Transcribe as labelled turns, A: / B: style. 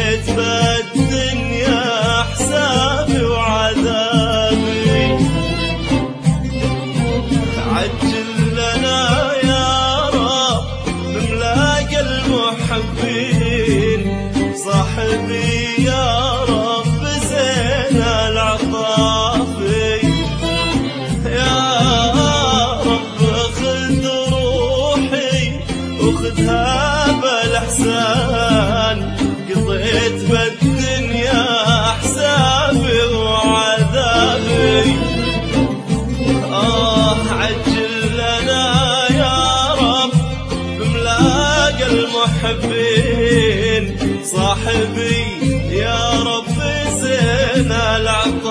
A: قضيت بالدنيا حسابي وعذابي. عجل لنا يا رب بملاقى المحبين، صاحبي يا رب زين العطافي. يا رب خذ روحي وخذها بالإحسان، قضيت بالدنيا حسابي وعذابي. عجل لنا يا رب بملاقى المحبين، صاحبي يا رب زين العطاء.